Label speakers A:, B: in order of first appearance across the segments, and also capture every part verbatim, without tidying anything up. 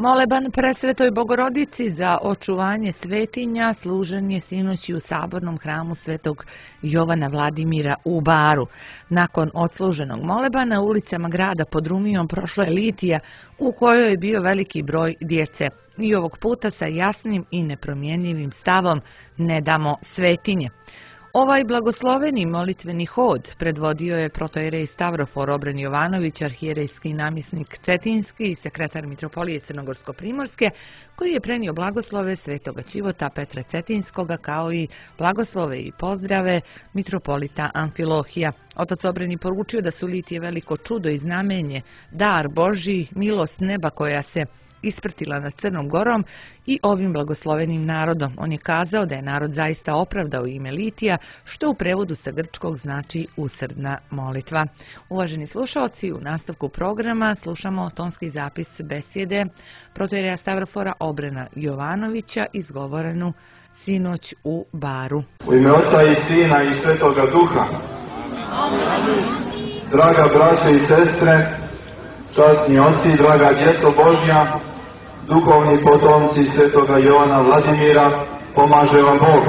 A: Moleban Presvetoj Bogorodici za očuvanje svetinja služen je sinoć u sabornom hramu Svetog Jovana Vladimira u Baru. Nakon odsluženog molebana ulicama grada pod Rumijom prošla je litija u kojoj je bio veliki broj djece. I ovog puta sa jasnim i nepromjenjivim stavom ne damo svetinje. Ovaj blagosloveni molitveni hod predvodio je protoijerej Stavrofor Obren Jovanović, arhijerejski namjesnik Cetinski i sekretar Mitropolije Crnogorsko-Primorske, koji je prenio blagoslove Svetoga Ćivota Petra Cetinskoga kao i blagoslove i pozdrave mitropolita Amfilohija. Otac Obren je poručio da su litije veliko čudo i znamenje, dar Božji, milost neba koja se isprtila nad Crnom Gorom i ovim blagoslovenim narodom. On je kazao da je narod zaista opravdao ime litija, što u prevodu sa grčkog znači usrdna molitva. Uvaženi slušalci, u nastavku programa slušamo tonski zapis besjede protoijereja Stavrofora Obrena Jovanovića izgovorenu sinoć u Baru.
B: U ime Oca i Sina i Svetoga Duha. Draga braće i sestre, časni oci, draga djeco Božja, duhovni potomci Svetoga Jovana Vladimira, pomaže vam Bog.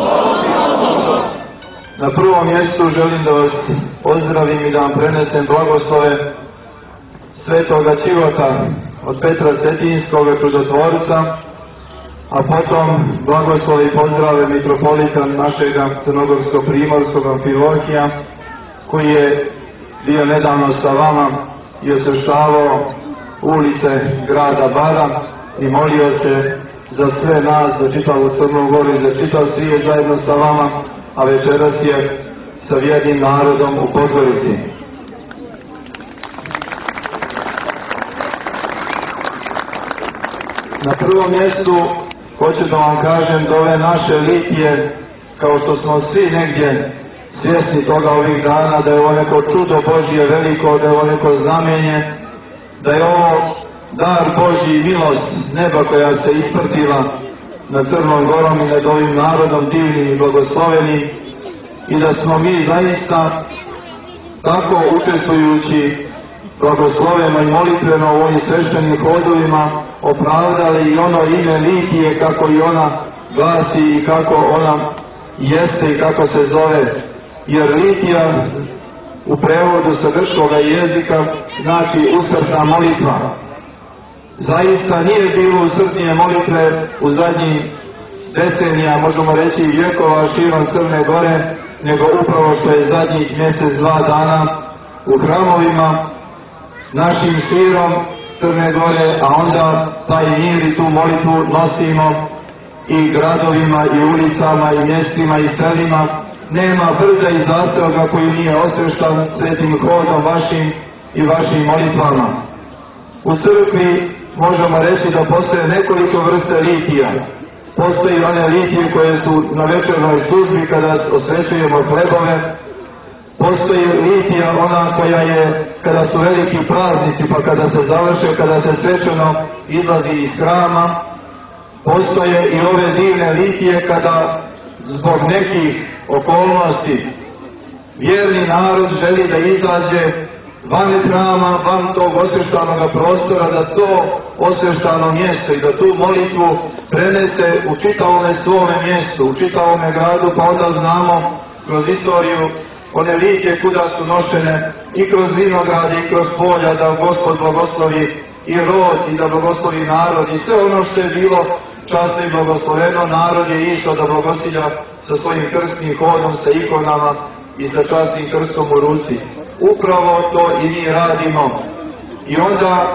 B: Na prvom mjestu želim da vas pozdravim i da vam prenesem blagoslove Svetoga Ćivota od Petra Cetinskoga čudotvorca, a potom blagoslove i pozdrave mitropolita našega Crnogorsko-Primorskog Amfilohija, koji je bio nedavno sa vama i osvještavao ulice grada Bara i molio se za sve nas, za čitavu Crnu Goru i za čitav svijet zajedno sa vama, a večeras je sa vjernim narodom u Podgorici. Na prvom mjestu hoću da vam kažem da ove naše litije, kao što smo svi negdje svjesni toga ovih dana, da je ovo neko čudo Božje veliko, da je ovo neko znamenje, da je ovo dar Božji i milost neba koja se isprtila nad Crnom Gorom i nad ovim narodom divnim i blagoslovenim, i da smo mi zaista tako učestvujući blagosloveno i molitveno u ovim sveštenim hodovima opravdali i ono ime litije, kako i ona glasi i kako ona jeste i kako se zove. Jer litija u prevodu sa grčkog jezika znači usrdna molitva. Zaista nije bilo usrdnije molitve u zadnjih decenija, možemo reći i vjekova širom Crne Gore, nego upravo što je zadnjih mjesec, dva dana u hramovima našim širom Crne Gore, a onda taj mir i tu molitvu nosimo i gradovima i ulicama i mjestima i selima. Nema brda i zastoga koji nije osvještan svetim hodom vašim i vašim molitvama. U crkvi možemo reći da postoje nekoliko vrste litija. Postoji one litije koje su na večernoj službi kada osvećujemo hlebove. Postoji litija ona koja je kada su veliki praznici, pa kada se završe, kada se svečano izlazi iz hrama. Postoje i ove divne litije kada zbog nekih okolnosti vjerni narod želi da izađe van hrama, van tog osvještanog prostora, da to osvještano mjesto i da tu molitvu prenese u čitavome svome mjestu, u čitavome gradu, pa onda znamo kroz istoriju one litije kuda su nošene i kroz vinograd i kroz polja, da Gospod blagoslovi i rod i da blagoslovi narod i sve ono što je bilo časno i blagosloveno. Narod je išao da blagosilja sa svojim krstnim hodom, sa ikonama i sa časnim krstom u ruci. Upravo to i mi radimo. I onda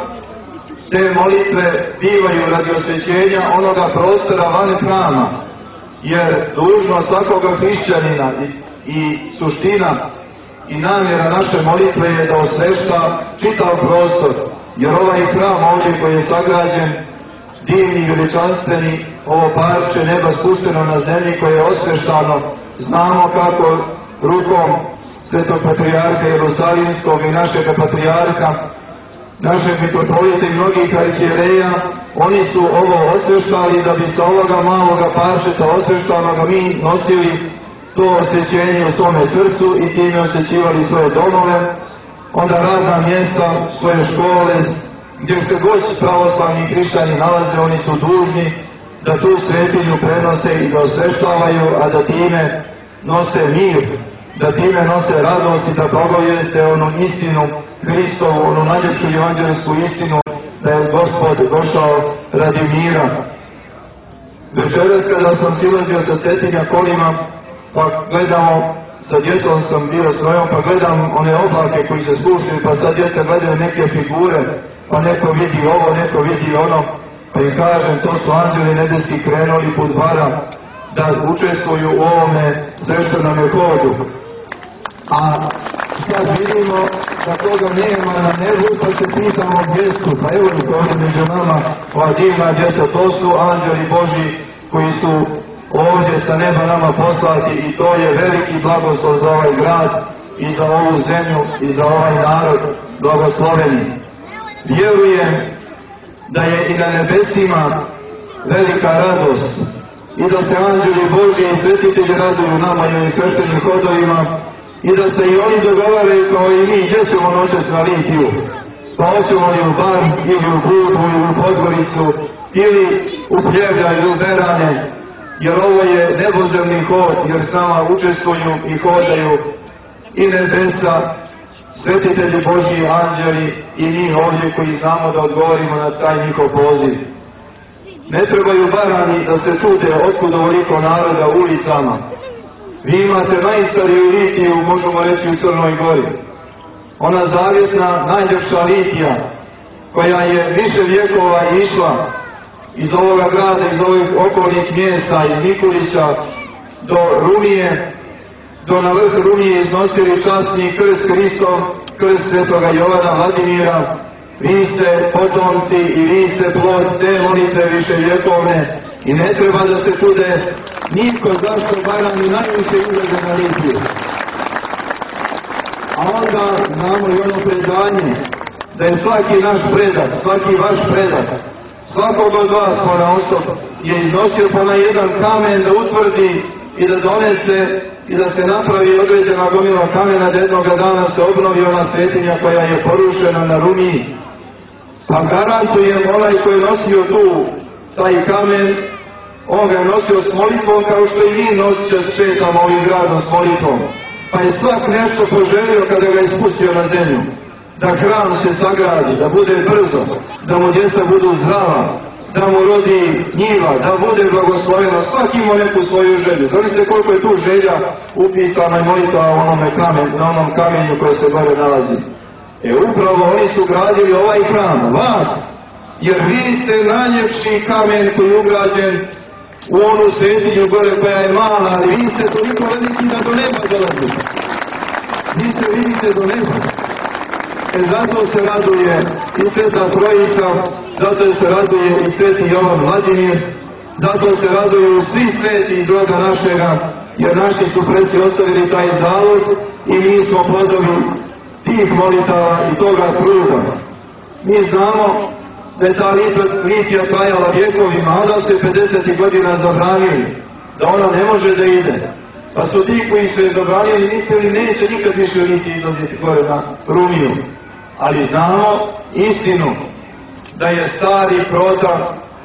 B: te molitve bivaju radi osvećenja onoga prostora van hrama, jer dužnost svakoga hrišćanina i, i suština i namjera naše molitve je da osvešta čitav prostor, jer ovaj hram ovdje koji je sagrađen, divni i veličanstveni, ovo parče neba spušteno na zemlji koje je osveštano, znamo kako rukom Svetog Patrijarha Jerusalimskog i našeg Patrijarha, našeg mitropolita i mnogih arhijereja, oni su ovo osveštali da bi sa ovoga maloga parčeta osveštanoga mi nosili to osvećenje u svome srcu i time osvećivali svoje domove, onda radna mjesta, svoje škole, gdje se god pravoslavni hrišćani nalaze, oni su dužni da tu svetinju prenose i da osveštavaju, a da time nose mir, da time nose radost i da progovijeste onu istinu Hristovu, onu najljepšu evanđelsku istinu, da je Gospod došao radi mira. Večeras kada sam silazio sa Cetinja kolima, pa gledamo, sa djecom sam bio svojom, pa gledam one oblake koji se spuštaju, pa sad djeca gledaju neke figure, pa neko vidi ovo, neko vidi ono, pa im kažem, to su anđeli nebeski krenuli put bara da učestvuju u ovome sveštenome hodu. A sad vidimo da toga nema na nebu, pa se pitamo gdje su, pa evo i ovdje među nama ova divna djeca, to su anđeli Božji koji su ovdje sa neba nama poslati i to je veliki blagoslov za ovaj grad i za ovu zemlju i za ovaj narod blagosloveni. Vjerujem da je i na nebesima velika radost i da se anđeli Božji i svetitelji raduju nama i ovim sveštenim hodovima i da se i oni dogovaraju kao i mi gdje ćemo noćas na litiju. Pa hoćemo li u Bar ili u Budvu ili u Podgoricu ili u Pljevlja ili u Berane, jer ovo je nebozemni hod, jer s nama učestvuju i hodaju i nebesa, svetitelji Božji, anđeli i mi ovdje koji znamo da odgovorimo na taj njihov poziv. Ne trebaju Barani da se čude otkud ovoliko naroda u ulicama. Vi imate najstariju litiju, možemo reći, u Crnoj Gori. Ona zavjesna, najljepša litija, koja je više vjekova išla iz ovoga grada, iz ovih okolnih mjesta, iz Mikulića do Rumije, do na vrh Rumije iznosili časni krst Hristov, krst svetoga Jovana Vladimira. Vi ste potomci i vi ste plod te molitve više vjekovne i ne treba da se čude nitko zašto Barani najviše izlaze na litiju. A onda znamo i ono predanje da je svaki naš predak, svaki vaš predak, svakog od vas ponaosob je iznosio po na jedan kamen da utvrdi i da donese i da se napravi određena gomila kamena da jednoga dana se obnovi ona svetinja koja je porušena na Rumiji. Pa garantujem onaj koji je nosio tu taj kamen, on ga je nosio s molitvom kao što i mi nosite s šetama ovim gradom s molitvom. Pa je svak nešto poželio kada ga je spustio na zemlju. Da hram se sagradi, da bude brzo, da mu djeca budu zdrava, da mu rodi njiva, da bude blagosloveno. Svak ima neku svoju želju. Znate koliko je tu želja upisana i molitva na onome kamen, na onom kamenju koji se gore nalazi. E upravo oni su gradili ovaj hram, vas, jer vi ste najljepši kamen koji je ugrađen u onu svetinju gore koja je mala, ali vi ste toliko veliki da do neba dolazite. Vi se vidite do neba. E zato se raduje i Sveta Trojica, zato se raduje i Sveti Jovan Vladimir, zato se raduju svi sveti iz roda našega, jer naši su preci ostavili taj zalog i mi smo plodovi tih molitava i toga truda. Mi znamo da je ta litija trajala vjekovima, a onda se pedeset godina zabranili, da ona ne može da ide. Pa su ti koji su je zabranili mislili neće nikad više litije izlaziti gore na Rumiju. Ali znamo istinu da je stari protak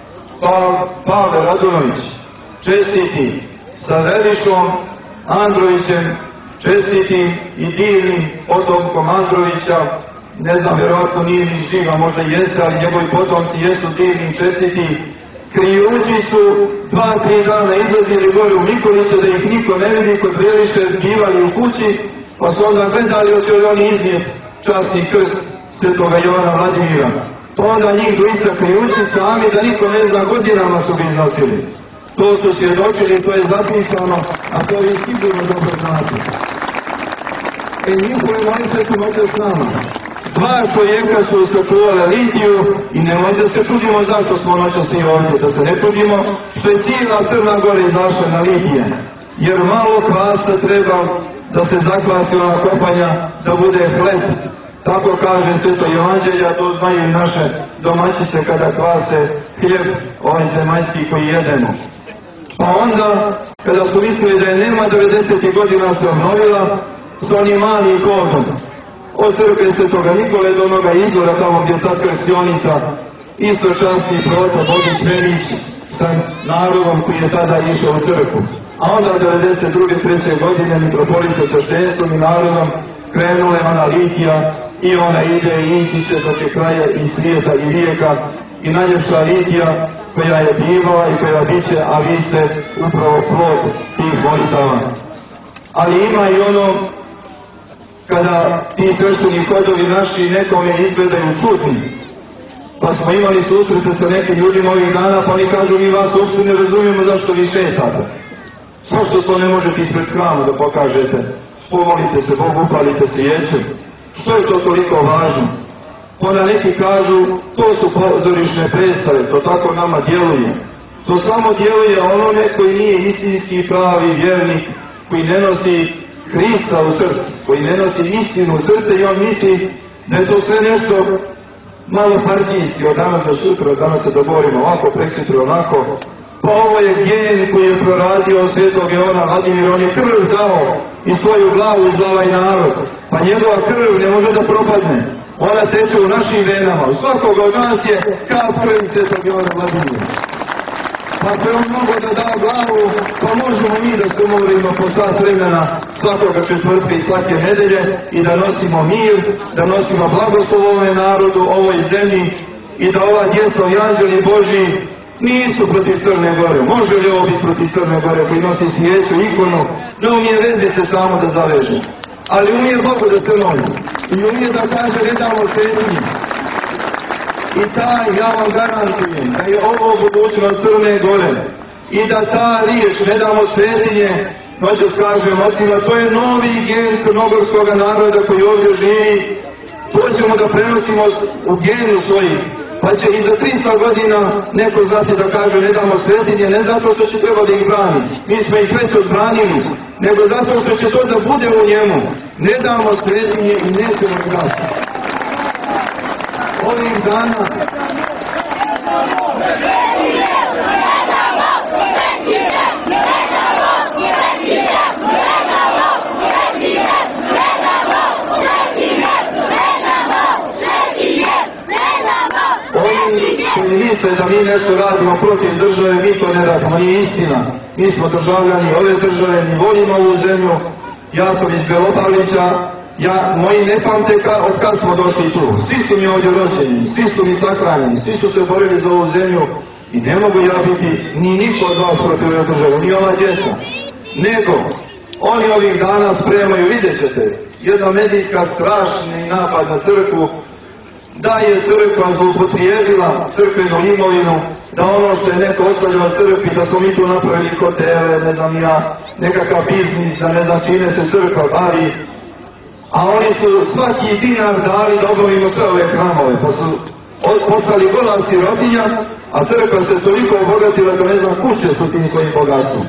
B: Pavle Radunović, čestiti, sa Velišom Androvićem, čestitim i divnim potomkom Androvića, ne znam, vjerovatno nije ni živa, možda jeste, ali njegovi potomci jesu divni, čestiti. Krijući su dva, tri dana izlazili gore u Nikolicu da ih niko ne vidi, kod Veliše bivali u kući, pa su onda gledali od joj oni iznijet časni krst svetoga Jovana Vladimira. Pa onda njih dvojica krijući sami da niko ne zna, godinama su ga iznosili. To su svjedočili, to je zapisano, a to vi sigurno dobro znate. E njihove molitve su noće s nama. Dva čovjeka su sačuvali litiju i nemojte se čudimo zašto smo noća svi ovdje, da se ne čudimo što je cijela Crna Gora izašla na litije. Jer malo kvasa treba da se zakvasi ona kopanja, da bude hleb. Tako kaže Sveto Evanđelje, to znaju i naše domaćice kada kvase hljeb, ovaj zemaljski koji jedemo. Pa onda, kada su mislili da je nema, devedesetih godina se obnovila s onim malim hodom. od crkve Svetoga Nikole do onoga izvora tamo gdje je sad krstionica, isto časni prota Božji Penić sa narodom koji je tada išao u crkvu. A onda devedeset druge treće godine mitropolita sa štenstvom i narodom krenule ona litija i ona ide i ići će do kraja i svijeta i vijeka i najljepša litija koja je bivala i koja biće, a vi ste upravo plod tih molitava. Ali ima i ono kada ti svešteni hodovi naši nekome izgledaju čudni. Pa smo imali susrete sa nekim ljudima ovih dana, pa oni kažu mi vas uopšte ne razumijemo zašto vi šetate. Zašto to ne možete ispred hrama da pokažete? Pomolite se Bogu, upalite svijeću. Što je to toliko važno? Onda neki kažu, to su pozorišne predstave, to tako nama djeluje. To samo djeluje onome koji nije istinski pravi vjernik, koji ne nosi Hrista u srcu, koji ne nosi istinu u srce i on misli da je to sve nešto malo partijski, od danas do sutra, od danas se dogovorimo ovako, preksutra onako. Pa ovo je gen koji je proradio svetog Jovana Vladimira, on je krv dao i svoju glavu za ovaj narod. Pa njegova krv ne može da propadne. Ona teče u našim venama. U svakog od nas je kap krvi svetog Jovana Vladimira. Pa se on mogo da da glavu, pa možemo mi da se umorimo po sat vremena svakoga četvrtka i svake nedelje i da nosimo mir, da nosimo blagoslov ovome narodu, ovoj zemlji i da ova djeca i anđeli Božji nisu protiv Crne Gore. Može li ovo biti protiv Crne Gore koji nosi svijeću, ikonu, ne umije vezice samo da zaveže. Ali umije Bogu da se noli. I umije da kaže ne damo svetinji. I taj, ja vam garantujem, da je ovo budućnost Crne Gore. I da ta riječ ne damo svetinje, noćas kažem otima, to je novi gen crnogorskog naroda koji ovdje živi. To ćemo da prenosimo u genu svojih. Pa će i za tristo godina neko znati da kaže ne damo svetinje, ne zato što će treba da ih brani. Mi smo ih već odbranili, nego zato što će to da bude u njemu. Ne damo svetinje i nećemo ih dati. Ovih dana koji misle da mi nešto radimo protiv države, mi to ne radimo, nije istina. Mi smo državljani ove države, mi volimo ovu zemlju. Ja sam iz Belopavlića, ja, moji ne pamte od kad smo došli tu. Svi su mi ovdje rođeni, svi su mi sahranjeni, svi su se borili za ovu zemlju i ne mogu ja biti ni niko od vas protiv ove države, ni ova djeca. Nego, oni ovih dana spremaju, vidjet ćete, jedna medijska strašni napad na crkvu, da je crkva zloupotrijebila crkvenu imovinu, da ono što je neko ostavljava crkvi, da smo mi tu napravili hotele, ne znam ja, nekakav biznis, da ne znam čine se crkva bavi, a oni su svaki dinar dali da obnovimo sve ove hramove, pa su postali gola sirotinja, a crkva se toliko obogatila da ne znam kuće su tim svojim bogatstvom.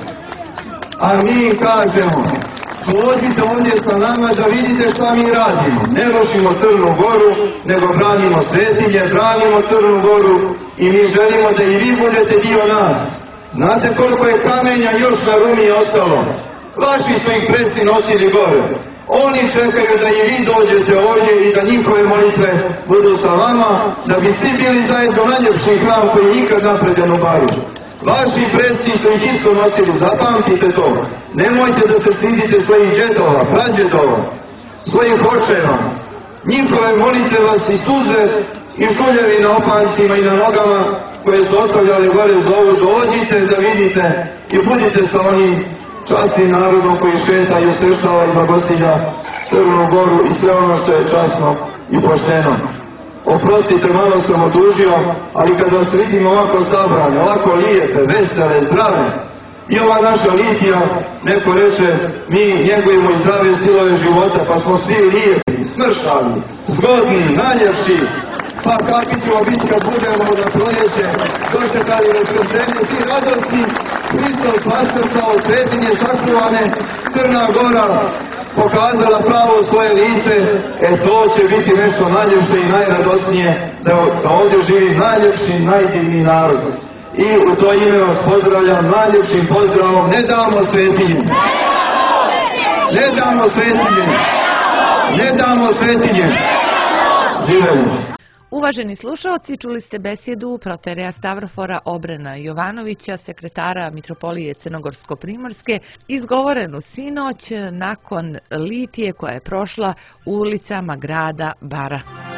B: A mi im kažemo, dođite ovdje sa nama da vidite šta mi radimo. Ne rušimo Crnu Goru, nego branimo svetinje, branimo Crnu Goru i mi želimo da i vi budete dio nas. Znate koliko je kamenja još na Rumi ostalo? Vaši su ih preci nosili gore. Oni čekaju da i vi dođete ovdje i da njihove molitve budu sa vama, da bi svi bili zajedno najljepši hram koji je ikad napređen u Baru. Vaši predci su ih isto nosili, zapamtite to. Nemojte da se stidite svojih džedova, prađedova, svojih očeva. Njihove molitve vas i suze i žuljevi na opancima i na nogama koje su ostavljali gore zovu, dođite da vidite i budite sa onim časnim narodom koji šeta i usrešava i blagostilja Crnu Goru i sve ono što je časno i pošteno. Oprostite, malo sam odužio, ali kad vas vidim ovako sabrane, ovako lijepe, vesele, zdrave, i ova naša litija, neko reče, mi njegujemo i zdrave stilove života, pa smo svi lijepi, smršali, zgodni, najljepši, pa kakvi ćemo biti kad budemo da proljeće, dočekali raskršenje, svi radosni, Hristos vaskrcao, svetinje sačuvane, Crna Gora pokazala pravo svoje lice, e to će biti nešto najljepše i najradosnije, da ovdje živi najljepši, najdivniji narod. I u to ime vas pozdravljam najljepšim pozdravom, ne damo svetinju! Ne damo svetinju! Ne damo svetinje! Živeli!
A: Uvaženi slušalci, čuli ste besjedu protereja Stavrofora Obrena Jovanovića, sekretara Mitropolije Crnogorsko-Primorske, izgovorenu sinoć nakon litije koja je prošla ulicama grada Bara.